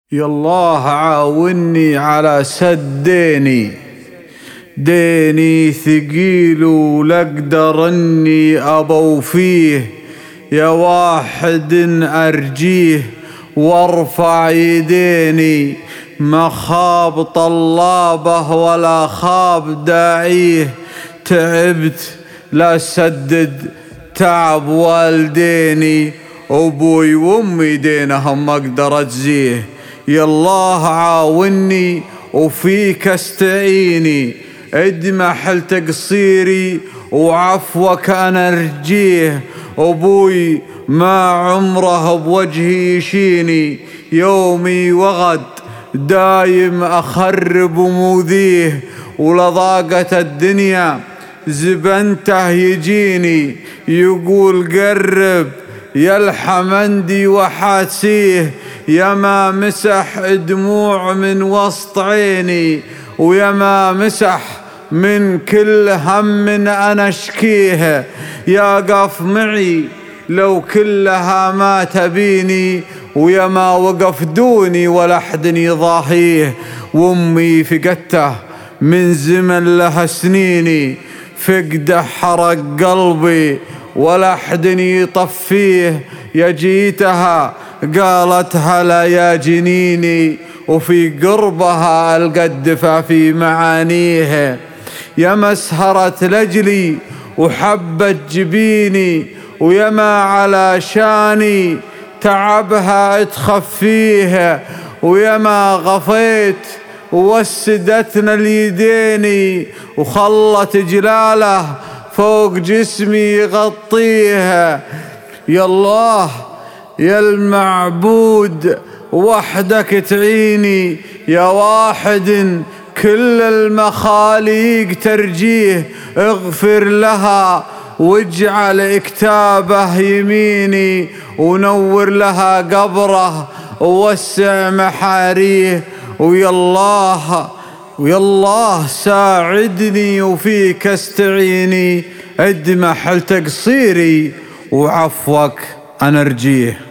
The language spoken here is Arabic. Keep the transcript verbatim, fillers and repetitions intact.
يالله عاوني على سد ديني، ديني ثقيل ولاقدر اني ابو فيه، يا واحد ارجيه وارفع يديني، ما خاب طلابه ولا خاب داعيه، تعبت لا سدد تعب والديني، ابوي وامي دينهم ما اقدر اجزيه، يالله عاوني وفيك استعيني، ادمح تقصيري وعفوك انا ارجيه، ابوي ما عمره بوجهي يشيني، يومي وغد دايم اخرب وموذيه، ولضاقة الدنيا زبنته يجيني، يقول قرب يا الحمندي وحاسيه، يا ما مسح دموع من وسط عيني، ويا ما مسح من كل هم انا اشكيه، يا قف معي لو كلها ما تبيني، ويا ما وقف دوني ولا احد يضاهيه، وامي فقدته من زمن لها سنيني، فقده حرق قلبي ولا احد يطفيه، يا جيتها قالت هلا يا جنيني، وفي قربها القى الدفا في معانيه، يا مسهرة لجلي وحبت جبيني، ويا ما على شاني تعبها تخفيه، ويا ما غفيت ووسدتنا اليديني، وخلت جلاله فوق جسمي يغطيها، يا الله يا المعبود وحدك تعيني، يا واحد كل المخاليق ترجيه، اغفر لها واجعل اكتابه يميني، ونور لها قبره ووسع محاريه، ويا الله ويا الله ساعدني وفيك استعيني، ادمح تقصيري وعفوك انا ارجيه.